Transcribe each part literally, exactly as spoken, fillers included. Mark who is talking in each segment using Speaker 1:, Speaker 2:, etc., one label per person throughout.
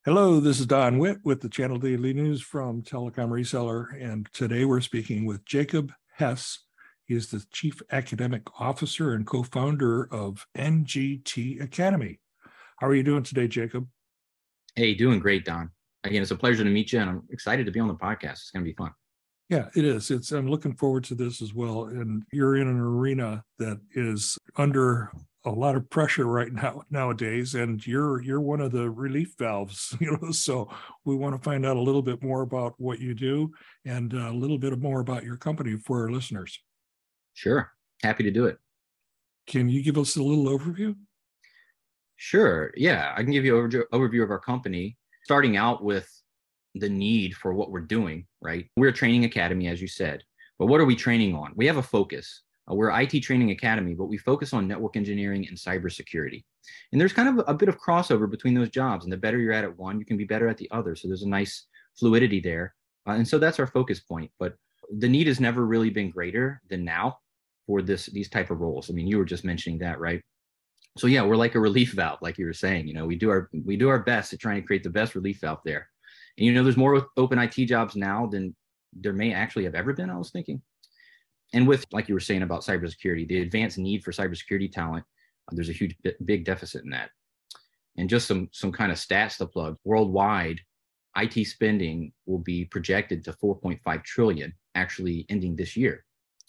Speaker 1: Hello, this is Don Witt with the Channel Daily News from Telecom Reseller, and today we're speaking with Jacob Hess. He is the Chief Academic Officer and co-founder of N G T Academy. How are you doing today, Jacob?
Speaker 2: Hey, doing great, Don. Again, it's a pleasure to meet you, and I'm excited to be on the podcast. It's going to be fun.
Speaker 1: Yeah, it is. It's. I'm looking forward to this as well. And you're in an arena that is under a lot of pressure right now nowadays, and you're you're one of the relief valves. You know, so we want to find out a little bit more about what you do and a little bit more about your company for our listeners.
Speaker 2: Sure, happy to do it.
Speaker 1: Can you give us a little overview?
Speaker 2: Sure. Yeah, I can give you an overview of our company, starting out with the need for what we're doing, right? We're a training academy, as you said, but what are we training on? We have a focus. Uh, we're an I T training academy, but we focus on network engineering and cybersecurity. And there's kind of a, a bit of crossover between those jobs. And the better you're at at one, you can be better at the other. So there's a nice fluidity there. Uh, and so that's our focus point. But the need has never really been greater than now for this these type of roles. I mean, you were just mentioning that, right? So yeah, we're like a relief valve, like you were saying. You know, we do our we do our best to try and create the best relief valve there. And, you know, there's more open I T jobs now than there may actually have ever been, I was thinking. And with, like you were saying about cybersecurity, the advanced need for cybersecurity talent, uh, there's a huge, big deficit in that. And just some, some kind of stats to plug, worldwide, I T spending will be projected to four point five trillion dollars actually ending this year.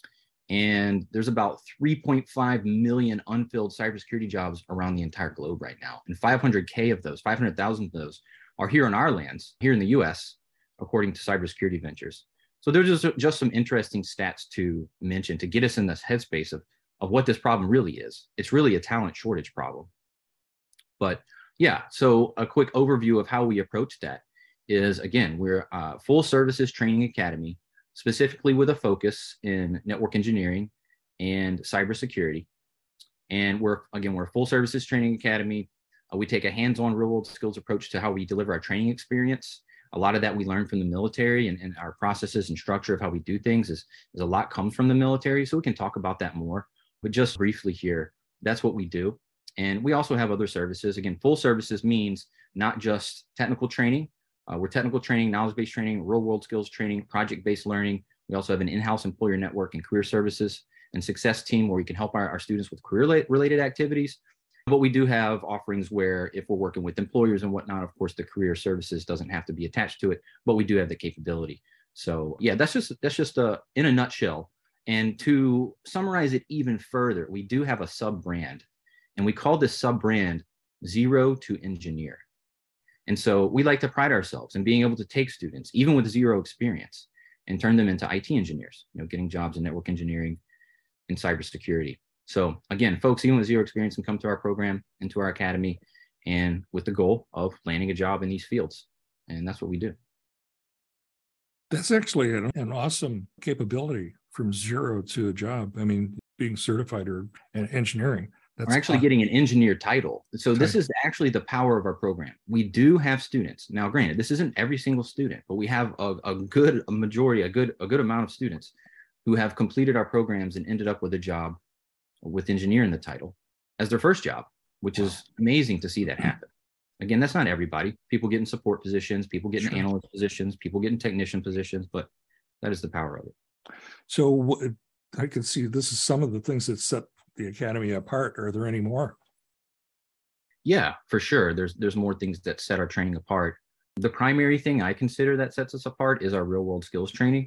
Speaker 2: And there's about three point five million unfilled cybersecurity jobs around the entire globe right now. And five hundred K of those, five hundred thousand of those are here in our lands, here in the U S, according to Cybersecurity Ventures. So there's just, just some interesting stats to mention to get us in this headspace of, of what this problem really is. It's really a talent shortage problem. But yeah, so a quick overview of how we approach that is, again, we're a full services training academy, specifically with a focus in network engineering and cybersecurity. And we're, again, we're a full services training academy. Uh, we take a hands-on real-world skills approach to how we deliver our training experience. A lot of that we learn from the military, and, and our processes and structure of how we do things is, is a lot comes from the military. So we can talk about that more. But just briefly here, that's what we do. And we also have other services. Again, full services means not just technical training. Uh, we're technical training, knowledge-based training, real-world skills training, project-based learning. We also have an in-house employer network and career services and success team where we can help our, our students with career-related activities. But we do have offerings where if we're working with employers and whatnot, of course, the career services doesn't have to be attached to it, but we do have the capability. So yeah, that's just that's just a, in a nutshell. And to summarize it even further, we do have a sub-brand, and we call this sub-brand Zero to Engineer. And so we like to pride ourselves in being able to take students, even with zero experience, and turn them into I T engineers, you know, getting jobs in network engineering and cybersecurity. So again, folks, even with zero experience, can come to our program, into our academy, and with the goal of landing a job in these fields. And that's what we do.
Speaker 1: That's actually an, an awesome capability from zero to a job. I mean, being certified or in engineering. That's
Speaker 2: We're actually
Speaker 1: awesome.
Speaker 2: Getting an engineer title. So this is actually the power of our program. We do have students. Now, granted, this isn't every single student, but we have a, a good a majority, a good, a good amount of students who have completed our programs and ended up with a job with engineer in the title as their first job, which is amazing to see that happen. Again, that's not everybody. People get in support positions, people get in
Speaker 1: Sure.
Speaker 2: analyst positions, people get in technician positions, but that is the power of it.
Speaker 1: So I can see this is some of the things that set the academy apart. Are there any more?
Speaker 2: Yeah, for sure. There's there's more things that set our training apart. The primary thing I consider that sets us apart is our real world skills training.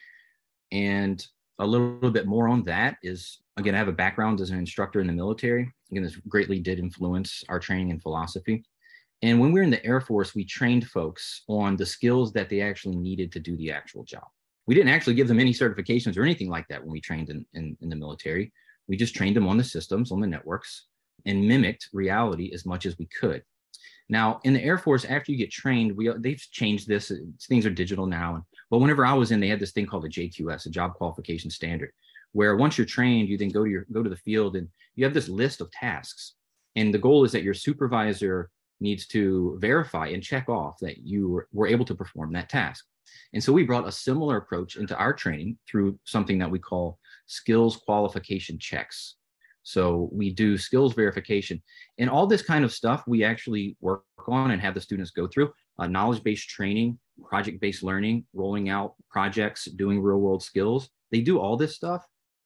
Speaker 2: And a little bit more on that is, again, I have a background as an instructor in the military. Again, this greatly did influence our training and philosophy. And when we were in the Air Force, we trained folks on the skills that they actually needed to do the actual job. We didn't actually give them any certifications or anything like that when we trained in, in, in the military. We just trained them on the systems, on the networks, and mimicked reality as much as we could. Now, in the Air Force, after you get trained, we they've changed this. Things are digital now. But whenever I was in, they had this thing called a J Q S, a job qualification standard, where once you're trained, you then go to your go to the field and you have this list of tasks. And the goal is that your supervisor needs to verify and check off that you were able to perform that task. And so we brought a similar approach into our training through something that we call skills qualification checks. So we do skills verification and all this kind of stuff we actually work on and have the students go through. Uh, knowledge-based training, project-based learning, rolling out projects, doing real-world skills. They do all this stuff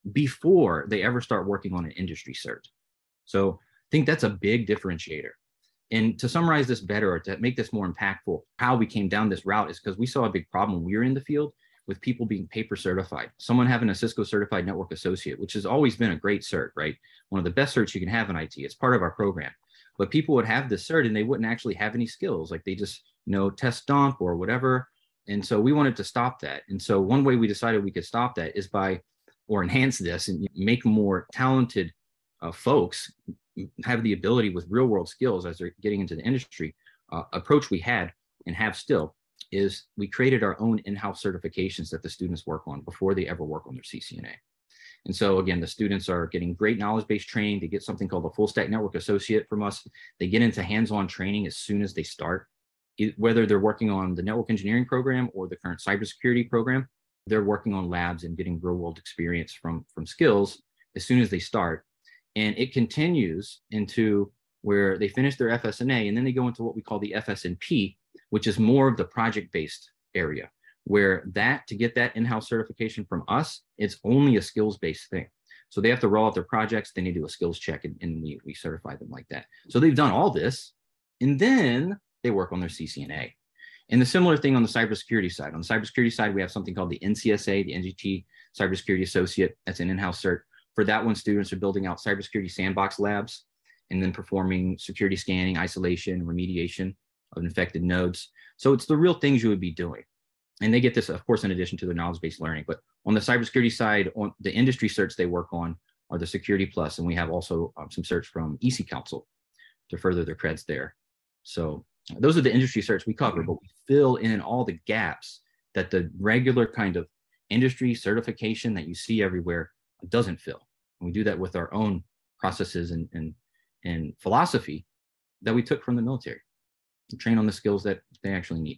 Speaker 2: before they ever start working on an industry cert. So I think that's a big differentiator. And to summarize this better, or to make this more impactful, how we came down this route is because we saw a big problem when we were in the field with people being paper certified. Someone having a Cisco certified network associate, which has always been a great cert, right? One of the best certs you can have in I T. It's part of our program. But people would have this cert and they wouldn't actually have any skills. Like they just, you know, test dump or whatever. And so we wanted to stop that. And so one way we decided we could stop that is by, or enhance this and make more talented uh, folks have the ability with real world skills as they're getting into the industry. Uh, approach we had and have still is we created our own in-house certifications that the students work on before they ever work on their C C N A. And so again, the students are getting great knowledge-based training. They get something called a full stack network associate from us. They get into hands-on training as soon as they start, whether they're working on the network engineering program or the current cybersecurity program. They're working on labs and getting real world experience from, from skills as soon as they start. And it continues into where they finish their F S N A and then they go into what we call the F S N P, which is more of the project-based area, where that, to get that in-house certification from us, it's only a skills-based thing. So they have to roll out their projects, then they do a skills check, and, and we, we certify them like that. So they've done all this, and then they work on their C C N A. And the similar thing on the cybersecurity side. On the cybersecurity side, we have something called the N C S A, the N G T Cybersecurity Associate. That's an in-house cert. For that one, students are building out cybersecurity sandbox labs and then performing security scanning, isolation, remediation of infected nodes. So it's the real things you would be doing. And they get this, of course, in addition to the knowledge-based learning. But on the cybersecurity side, on the industry certs they work on are the Security Plus, and we have also um, some certs from E C Council to further their creds there. So those are the industry certs we cover, but we fill in all the gaps that the regular kind of industry certification that you see everywhere doesn't fill. And we do that with our own processes and, and, and philosophy that we took from the military to train on the skills that they actually need.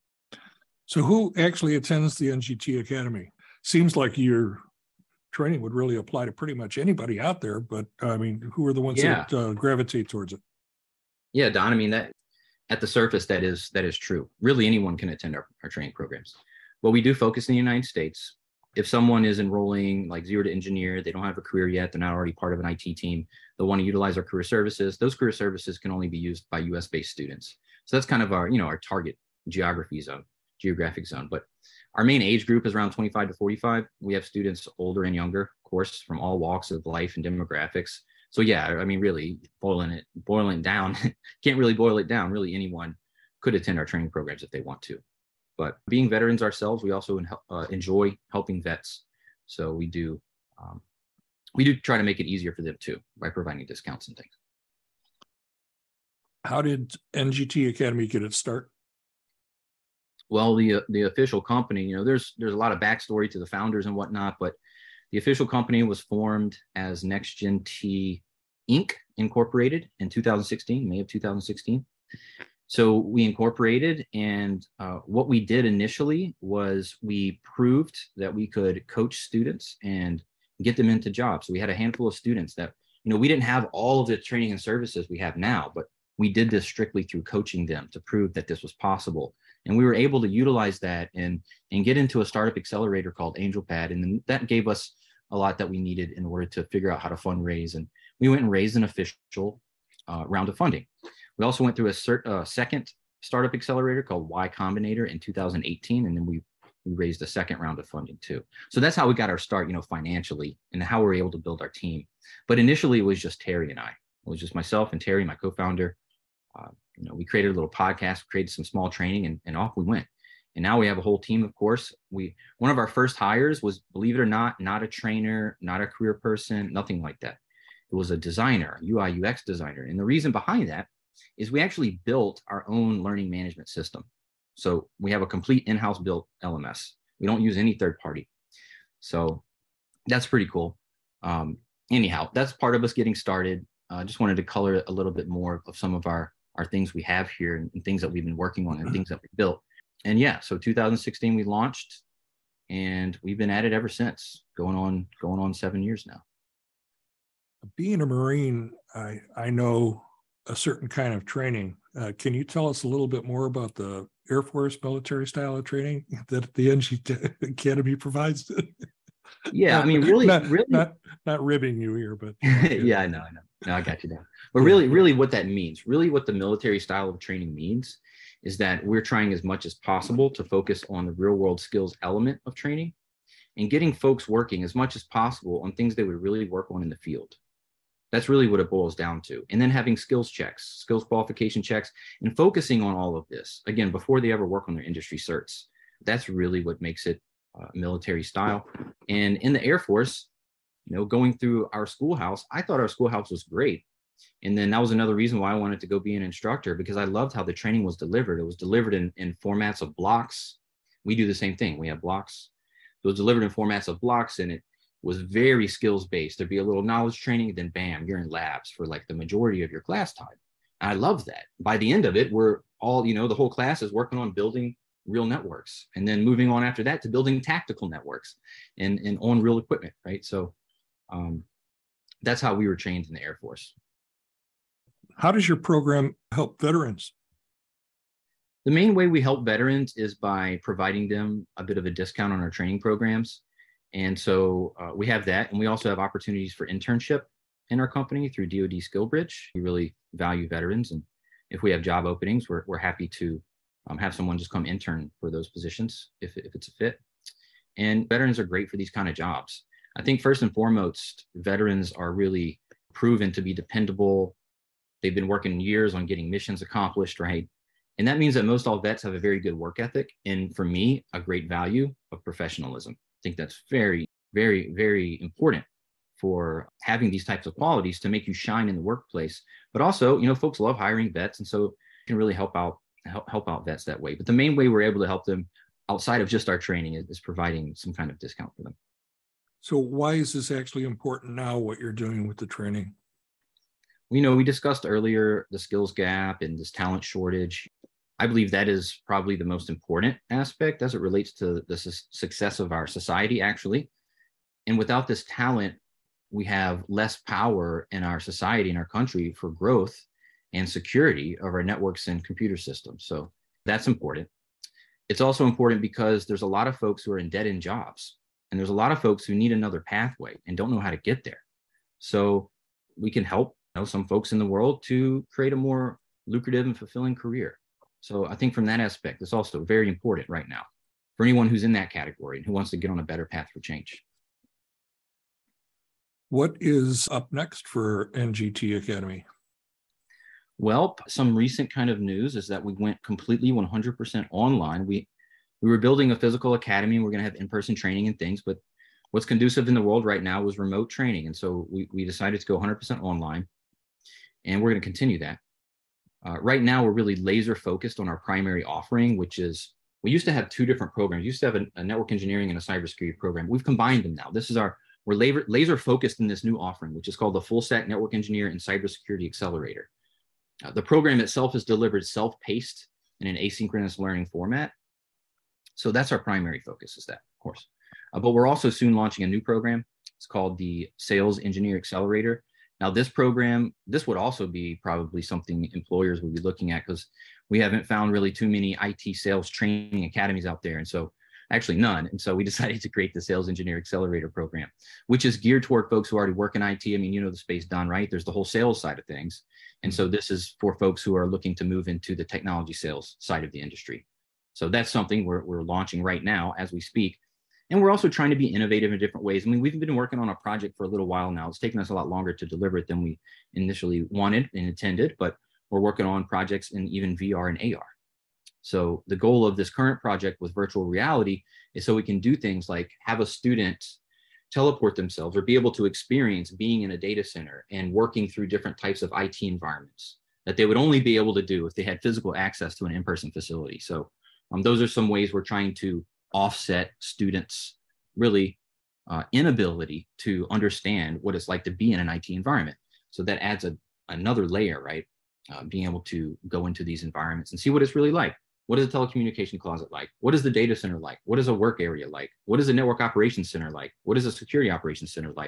Speaker 1: So who actually attends the N G T Academy? Seems like your training would really apply to pretty much anybody out there, but I mean, who are the ones
Speaker 2: Yeah.
Speaker 1: that uh, gravitate towards it?
Speaker 2: Yeah, Don, I mean, that at the surface, that is that is true. Really, anyone can attend our, our training programs. But we do focus in the United States. If someone is enrolling like zero to engineer, they don't have a career yet, they're not already part of an I T team, they'll want to utilize our career services. Those career services can only be used by U S based students. So that's kind of our, you know, our target geography zone, geographic zone. But our main age group is around twenty-five to forty-five. We have students older and younger, of course, from all walks of life and demographics. So yeah, I mean, really boiling it, boiling it down, can't really boil it down. Really, anyone could attend our training programs if they want to. But being veterans ourselves, we also uh, enjoy helping vets. So we do, um, we do try to make it easier for them too by providing discounts and things.
Speaker 1: How did N G T Academy get its start?
Speaker 2: Well, the uh, the official company, you know, there's there's a lot of backstory to the founders and whatnot, but the official company was formed as NextGen T Incorporated. Incorporated in two thousand sixteen, May of two thousand sixteen. So we incorporated, and uh, what we did initially was we proved that we could coach students and get them into jobs. So we had a handful of students that, you know, we didn't have all of the training and services we have now, but we did this strictly through coaching them to prove that this was possible. And we were able to utilize that and, and get into a startup accelerator called AngelPad. And then that gave us a lot that we needed in order to figure out how to fundraise. And we went and raised an official uh, round of funding. We also went through a cert, uh, second startup accelerator called Y Combinator in two thousand eighteen. And then we, we raised a second round of funding too. So that's how we got our start, you know, financially, and how we were able to build our team. But initially it was just Terry and I. It was just myself and Terry, my co-founder. Uh, you know, we created a little podcast, created some small training, and, and off we went. And now we have a whole team, of course. We one of our first hires was, believe it or not, not a trainer, not a career person, nothing like that. It was a designer, U I U X designer. And the reason behind that is we actually built our own learning management system. So we have a complete in-house built L M S. We don't use any third party. So that's pretty cool. Um, anyhow, that's part of us getting started. I uh, just wanted to color a little bit more of some of our, our things we have here and, and things that we've been working on and things that we built. And yeah, so two thousand sixteen, we launched, and we've been at it ever since, going on, going on seven years now.
Speaker 1: Being a Marine, I, I know a certain kind of training. Uh, can you tell us a little bit more about the Air Force military style of training that the N G T Academy provides?
Speaker 2: Yeah, I
Speaker 1: not,
Speaker 2: mean, really,
Speaker 1: not,
Speaker 2: really,
Speaker 1: not, not ribbing you here, but you know,
Speaker 2: yeah, I know, I know. No, I got you down. But
Speaker 1: yeah,
Speaker 2: really, really what that means, really what the military style of training means is that we're trying as much as possible to focus on the real world skills element of training and getting folks working as much as possible on things they would really work on in the field. That's really what it boils down to. And then having skills checks, skills qualification checks, and focusing on all of this, again, before they ever work on their industry certs. That's really what makes it uh, military style. And in the Air Force, you know, going through our schoolhouse, I thought our schoolhouse was great. And then that was another reason why I wanted to go be an instructor, because I loved how the training was delivered. It was delivered in, in formats of blocks. We do the same thing. We have blocks. So it was delivered in formats of blocks, and it was very skills based. There'd be a little knowledge training, then bam, you're in labs for like the majority of your class time. And I love that. By the end of it, we're all, you know, the whole class is working on building real networks, and then moving on after that to building tactical networks and, and on real equipment, right? So um, that's how we were trained in the Air Force.
Speaker 1: How does your program help veterans?
Speaker 2: The main way we help veterans is by providing them a bit of a discount on our training programs. And so uh, we have that. And we also have opportunities for internship in our company through D O D SkillBridge. We really value veterans. And if we have job openings, we're, we're happy to um, have someone just come intern for those positions if, if it's a fit. And veterans are great for these kind of jobs. I think first and foremost, veterans are really proven to be dependable. They've been working years on getting missions accomplished, right? And that means that most all vets have a very good work ethic. And for me, a great value of professionalism. I think that's very, very, very important for having these types of qualities to make you shine in the workplace. But also, you know, folks love hiring vets. And so you can really help out, help, help out vets that way. But the main way we're able to help them outside of just our training is, is providing some kind of discount for them.
Speaker 1: So why is this actually important now, what you're doing with the training?
Speaker 2: We know we discussed earlier the skills gap and this talent shortage. I believe that is probably the most important aspect as it relates to the su- success of our society, actually. And without this talent, we have less power in our society, in our country, for growth and security of our networks and computer systems. So that's important. It's also important because there's a lot of folks who are in dead-end jobs, and there's a lot of folks who need another pathway and don't know how to get there. So we can help, you know, some folks in the world to create a more lucrative and fulfilling career. So I think from that aspect, it's also very important right now for anyone who's in that category and who wants to get on a better path for change.
Speaker 1: What is up next for N G T Academy?
Speaker 2: Well, some recent kind of news is that we went completely one hundred percent online. We we were building a physical academy. We're going to have in-person training and things, but what's conducive in the world right now was remote training. And so we, we decided to go one hundred percent online, and we're going to continue that. Uh, right now, we're really laser focused on our primary offering, which is, we used to have two different programs. We used to have a, a network engineering and a cybersecurity program. We've combined them now. This is our, we're laser, laser focused in this new offering, which is called the Full Stack Network Engineer and Cybersecurity Accelerator. Uh, the program itself is delivered self-paced in an asynchronous learning format. So that's our primary focus, is that, of course. Uh, but we're also soon launching a new program. It's called the Sales Engineer Accelerator. Now, this program, this would also be probably something employers would be looking at, because we haven't found really too many I T sales training academies out there. And so actually none. And so we decided to create the Sales Engineer Accelerator program, which is geared toward folks who already work in I T. I mean, you know the space, Don, right? There's the whole sales side of things. And so this is for folks who are looking to move into the technology sales side of the industry. So that's something we're, we're launching right now as we speak. And we're also trying to be innovative in different ways. I mean, we've been working on a project for a little while now. It's taken us a lot longer to deliver it than we initially wanted and intended, but we're working on projects in even V R and A R. So the goal of this current project with virtual reality is so we can do things like have a student teleport themselves or be able to experience being in a data center and working through different types of I T environments that they would only be able to do if they had physical access to an in-person facility. So um, those are some ways we're trying to offset students' really uh, inability to understand what it's like to be in an I T environment. So that adds a, another layer, right? Uh, being able to go into these environments and see what it's really like. What is a telecommunication closet like? What is the data center like? What is a work area like? What is a network operations center like? What is a security operations center like?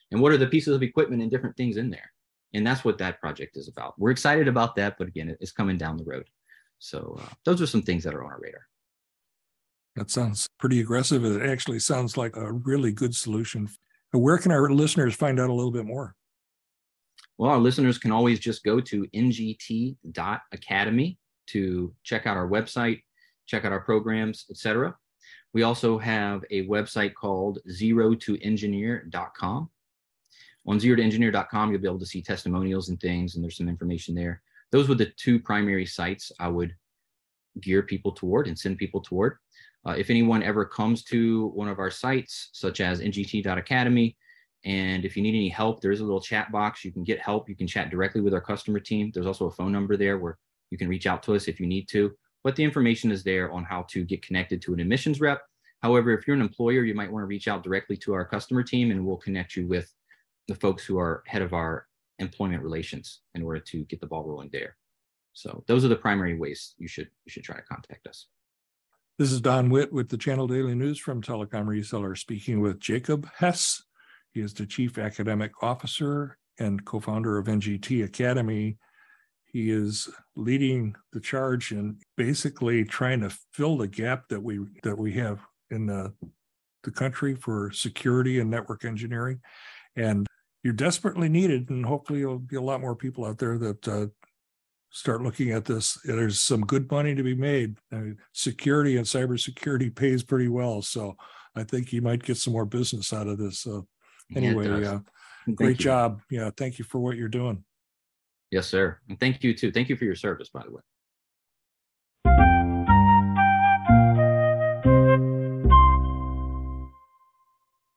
Speaker 2: And what are the pieces of equipment and different things in there? And that's what that project is about. We're excited about that, but again, it's coming down the road. So uh, those are some things that are on our radar.
Speaker 1: That sounds pretty aggressive. It actually sounds like a really good solution. Where can our listeners find out a little bit more?
Speaker 2: Well, our listeners can always just go to N G T dot academy to check out our website, check out our programs, et cetera. We also have a website called zero to engineer dot com. On zero to engineer dot com, you'll be able to see testimonials and things, and there's some information there. Those were the two primary sites I would gear people toward and send people toward. Uh, if anyone ever comes to one of our sites, such as N G T dot academy, and if you need any help, there is a little chat box. You can get help. You can chat directly with our customer team. There's also a phone number there where you can reach out to us if you need to. But the information is there on how to get connected to an admissions rep. However, if you're an employer, you might want to reach out directly to our customer team, and we'll connect you with the folks who are head of our employment relations in order to get the ball rolling there. So those are the primary ways you should you should try to contact us.
Speaker 1: This is Don Witt with the Channel Daily News from Telecom Reseller, speaking with Jacob Hess. He is the Chief Academic Officer and co-founder of N G T Academy. He is leading the charge in basically trying to fill the gap that we that we have in the, the country for security and network engineering. And you're desperately needed, and hopefully there'll be a lot more people out there that uh, start looking at this. There's some good money to be made. I mean, security and cybersecurity pays pretty well, so I think you might get some more business out of this. So anyway,
Speaker 2: yeah,
Speaker 1: uh, great you. job. Yeah, thank you for what you're doing.
Speaker 2: Yes, sir. And thank you too. Thank you for your service, by the way.